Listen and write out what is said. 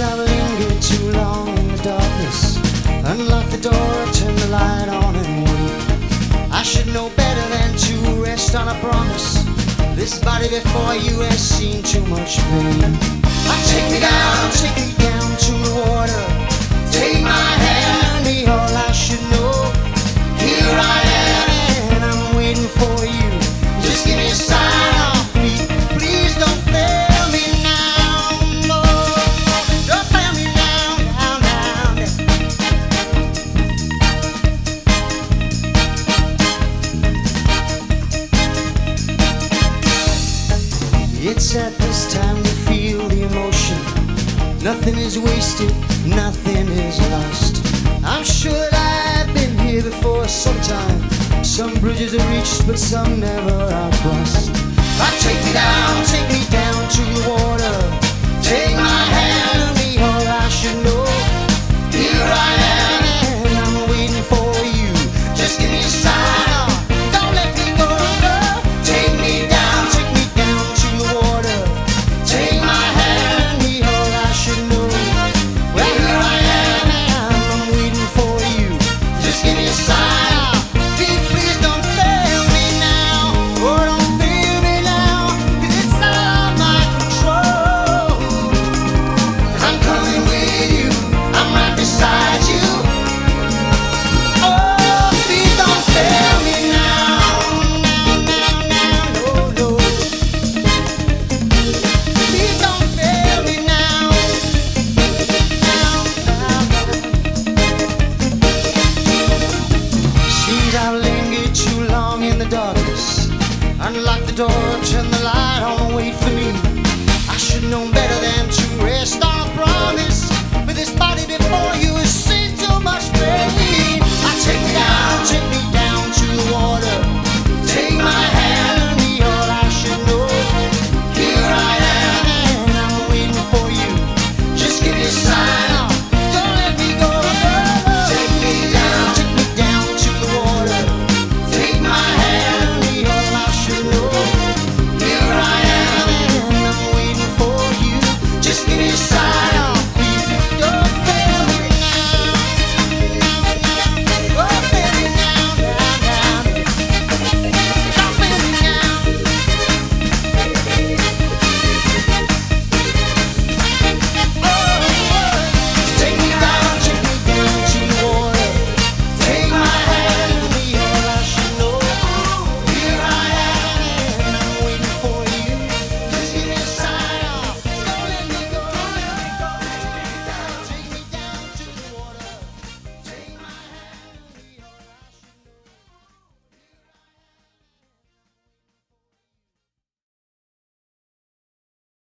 I've lingered too long in the darkness. Unlock the door, turn the light on and wait. I should know better than to rest on a promise. This body before you has seen too much pain. Take me down to the water. Take my hand, be all I should know. Here I am, and I'm waiting for you. Just give me a sign off me. Please don't fail me now, no. Don't fail me now, now, now. It's at this time we feel the emotion. Nothing is wasted, nothing is lost. I'm sure I've been here before sometime. Some bridges are reached, but some never are crossed. Take me down to the water. Take my hand.